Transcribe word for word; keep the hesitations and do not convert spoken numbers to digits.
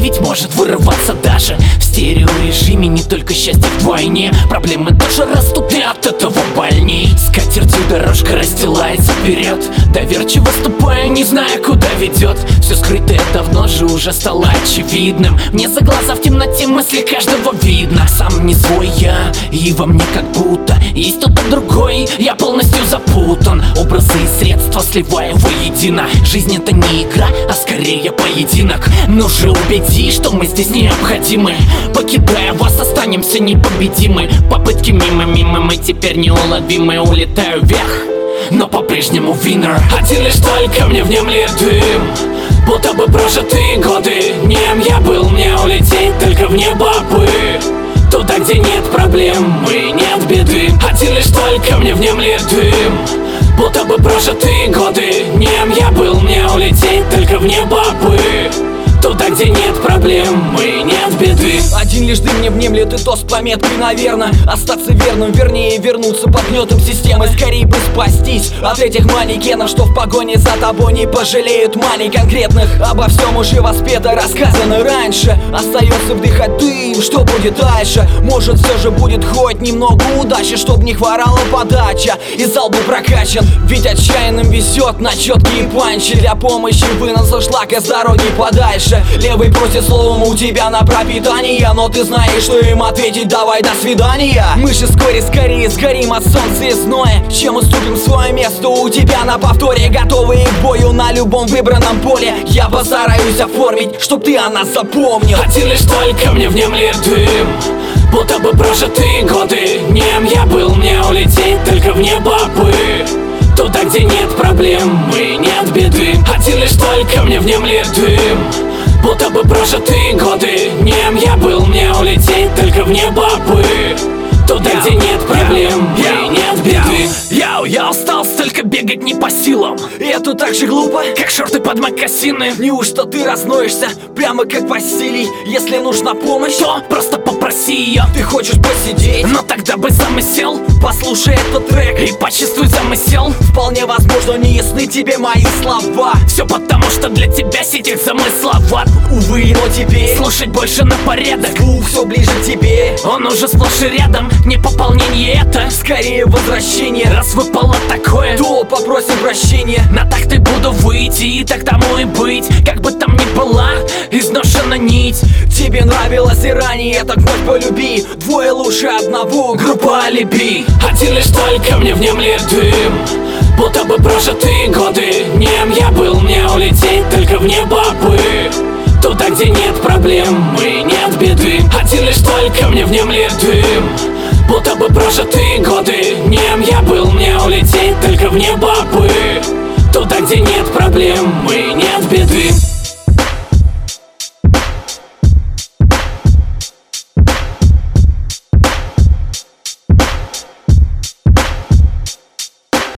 ведь может вырываться даже в стереорежиме. Не только счастье вдвойне, проблемы тоже растут, и от этого больней. Скатертью дорожка расстилается вперед, доверчиво ступая, не зная, куда ведет. Все скрытое давно же уже стало очевидным. Мне за глаза в темноте мысли каждого видно. Сам не свой я, и во мне как будто есть кто-то другой. Я полностью запутан, образы и средства сливая воедино. Жизнь это не игра, а скорее поединок. Ну же убеди, что мы здесь необходимы. Покидая вас, останемся непобедимы. Попытки мимо-мимо, мы теперь неуловимы. Улетаю вверх, но по-прежнему winner. Один лишь только мне внемлет дым, будто бы прожитые годы. Нем я был, мне улететь только в небо бы, туда, где нет проблем и нет беды. Один лишь только мне внемлет дым, будто бы прожитые годы. Нем я был, мне улететь только в небо бы, туда, где нет проблем и нет беды. Один лишь дым мне внемлет, и то с пометкой наверно. Остаться верным, вернее вернуться под гнетом системы. Скорее бы спастись от этих манекенов, что в погоне за тобой не пожалеют маней конкретных. Обо всем уже воспето, рассказано раньше. Остается вдыхать дым, что будет дальше? Может все же будет хоть немного удачи, чтоб не хворала подача и зал был прокачан. Ведь отчаянным везет на четкие панчи. Для помощи выноса шлака с дороги подальше. Левый просит словом у тебя на пропитание, но ты знаешь, что им ответить давай до свидания. Мы же вскоре скорее сгорим от солнца и зноя, чем уступим свое место у тебя на повторе. Готовые к бою на любом выбранном поле. Я постараюсь оформить, чтоб ты о нас запомнил. Один лишь только мне внемлет дым, будто бы прожитые годы. Нем я был, мне улететь только в небо бы, туда, где нет проблем и нет беды. Один лишь только мне внемлет дым, будто бы прожитые годы. Нем я был, мне улететь только в небо бы, туда, где нет проблем и нет беды. Яу, я устал столько бегать не по силам. И это так же глупо, как шорты под мокасины. Неужто ты разноешься, прямо как Василий? Если нужна помощь, то просто попроси ее. Ты хочешь посидеть, но тогда бы замысел. Послушай этот трек и почувствуй замысел. Вполне возможно, не ясны тебе мои слова. Все потому, что для тебя сеть замысловат. Увы, но теперь слушать больше на порядок. Звук все ближе к тебе, он уже сплошь и рядом. Не пополнение это, скорее возвращение. Раз выпало такое, то попросим прощения. На так ты буду выйти, и так тому и быть. Как бы там ни была изношена нить, тебе нравилось и ранее, так вновь полюби. Двое лучше одного, группа алиби. Один лишь только мне внемлет дым, будто бы прожитые годы. Нем я был, мне улететь только в небо бы, туда, где нет проблем и нет беды. Один лишь только мне внемлет дым, будто бы прожитые годы. Нем я был, мне улететь только в небо бы, туда, где нет проблем и нет беды.